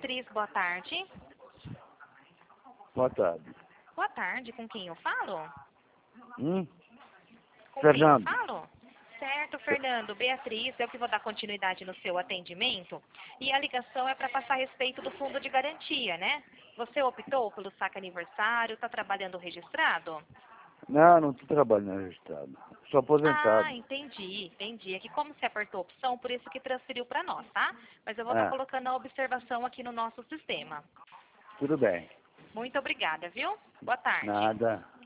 Beatriz, boa tarde. Boa tarde. Boa tarde, com quem eu falo? Com Fernando. quem eu falo? Certo, Fernando. Beatriz, eu que vou dar continuidade no seu atendimento. E a ligação é para passar a respeito do fundo de garantia, né? Você optou pelo saque aniversário, está trabalhando registrado? Não estou trabalhando registrado. Sou aposentado. Ah, entendi. É que como você apertou opção, por isso que transferiu para nós, tá? Mas eu vou estar colocando a observação aqui no nosso sistema. Tudo bem. Muito obrigada, viu? Boa tarde. Nada.